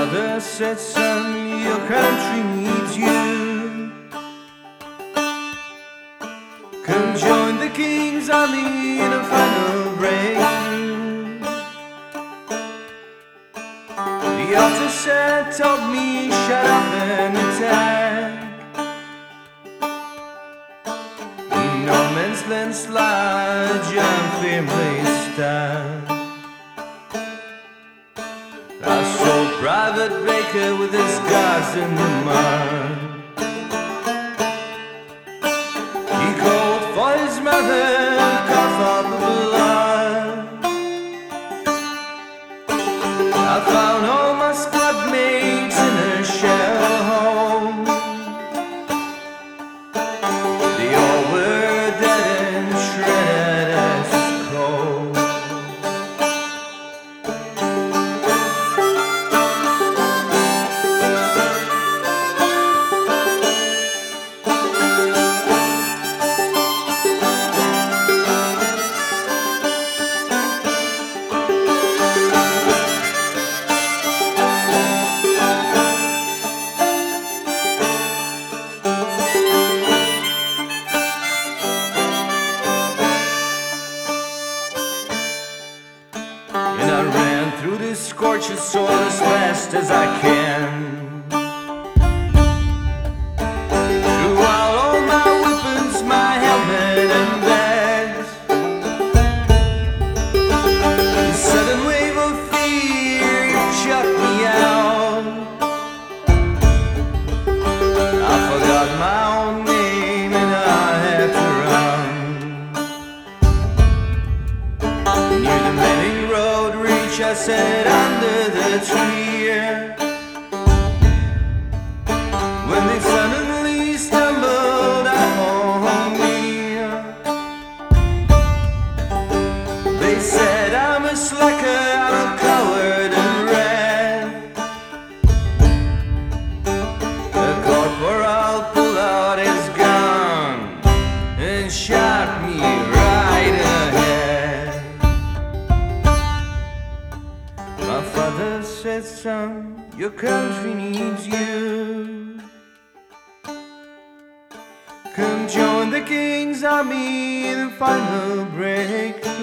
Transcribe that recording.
father said, son, your country needs you. Come join the king's army in a final breakthrough. The officer told me, shut up and attack. In no man's land slide, John firmly stand. I saw Private Baker with his guards in the mud. He called for his mother, coughed out the blood. I found all my squad mates in a shell home. They all were dead and shredded as coal. And I ran through this scorched soil as fast as I can. Threw out all my weapons, my helmet and bags. The sudden wave of fear shut me out. I forgot my own name and I had to run. Near the Manning Road reach, I sat under the tree. When they suddenly stumbled upon me, they said I'm a slacker, I'm a coward and ran. The corporal pulled out his gun and shot me right ahead. My father said, son, your country needs you. Come join the king's army in the final break.